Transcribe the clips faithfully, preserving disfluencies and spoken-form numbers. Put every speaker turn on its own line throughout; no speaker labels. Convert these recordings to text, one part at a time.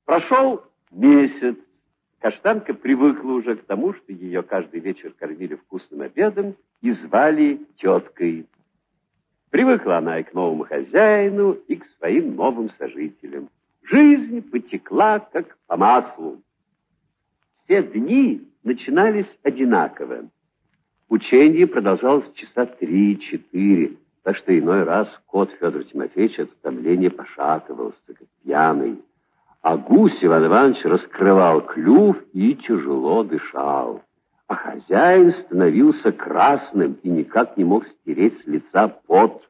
Прошел месяц. Каштанка привыкла уже к тому, что ее каждый вечер кормили вкусным обедом и звали теткой. Привыкла она и к новому хозяину, и к своим новым сожителям. Жизнь потекла, как по маслу. Все дни начинались одинаково. Учение продолжалось часа три-четыре, так что иной раз кот Федор Тимофеевич от утомления пошатывался, как пьяный. А гусь Иван Иванович раскрывал клюв и тяжело дышал. А хозяин становился красным и никак не мог стереть с лица пот.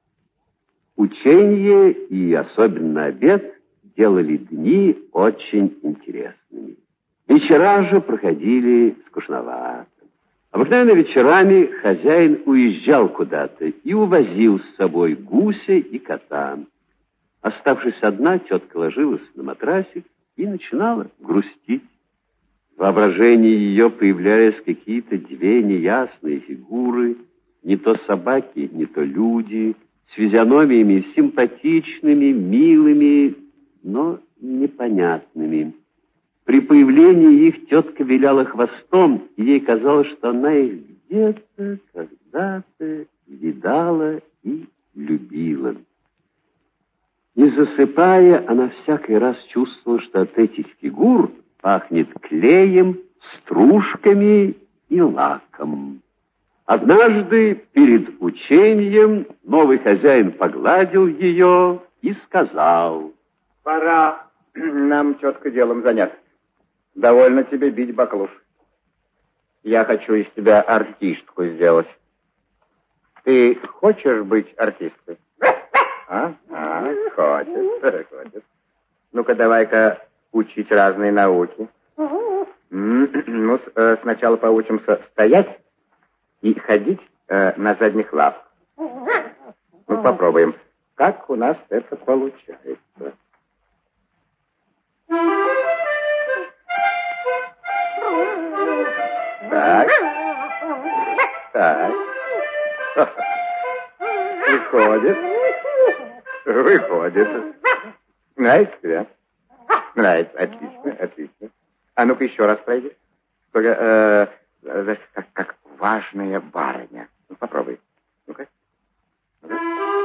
Учение и особенно обед делали дни очень интересными. Вечера же проходили скучновато. Обыкновенно вечерами хозяин уезжал куда-то и увозил с собой гуся и кота. Оставшись одна, тетка ложилась на матрасик и начинала грустить. В воображении ее появлялись какие-то две неясные фигуры, не то собаки, не то люди, с физиономиями симпатичными, милыми, но непонятными. При появлении их тетка виляла хвостом, и ей казалось, что она их где-то, когда-то видала и любила. Не засыпая, она всякий раз чувствовала, что от этих фигур пахнет клеем, стружками и лаком. Однажды перед учением новый хозяин погладил ее и сказал:
«Пора нам четко делом заняться. Довольно тебе бить баклуш. Я хочу из тебя артистку сделать. Ты хочешь быть артисткой? А? А, хочешь, хочешь. Ну-ка, давай-ка учить разные науки. Ну, сначала поучимся стоять и ходить э, на задних лапах. Ну, попробуем. Как у нас это получается? Так. Так. Выходит. Выходит. Нравится тебе? Нравится. Отлично, отлично. А ну-ка еще раз пройди. Только, э, как, как важная барыня. Ну, попробуй. Ну-ка. Ну-ка.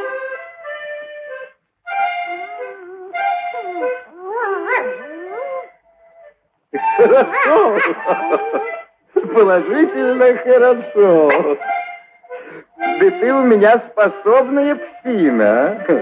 Хорошо. Положительно хорошо. Да ты у меня способная псина.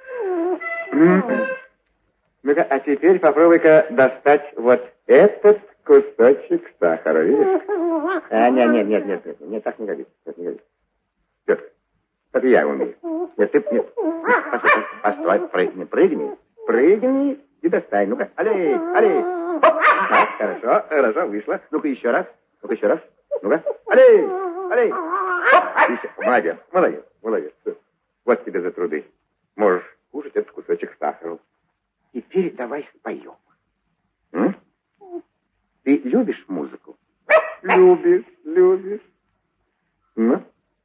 Ну-ка, а теперь попробуй-ка достать вот этот кусочек сахара, видишь? А, нет, нет, нет, нет, нет, нет, так не годится, так не годится. Все, это я умею. Нет, ты, нет, постой, постой, прыгни, прыгни, прыгни и достань. Ну-ка, аллей, аллей. Оп, так, хорошо, хорошо, вышло. Ну-ка, еще раз, ну-ка, еще раз. Ну-ка, аллей, аллей. Оп, еще. Молодец, молодец, молодец. Вот тебе за труды. Можешь кушать этот кусочек сахара. Теперь давай споем. М? Ты любишь музыку? Любишь, любишь. Ну?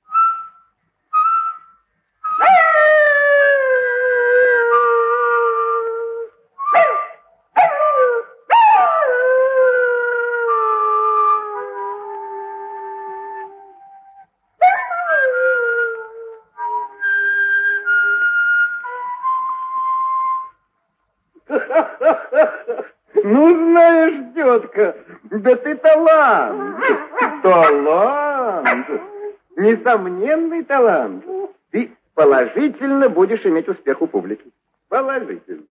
Ну, знаешь, тетка, да ты талант. Талант. Несомненный талант. Ты положительно будешь иметь успех у публики. Положительно.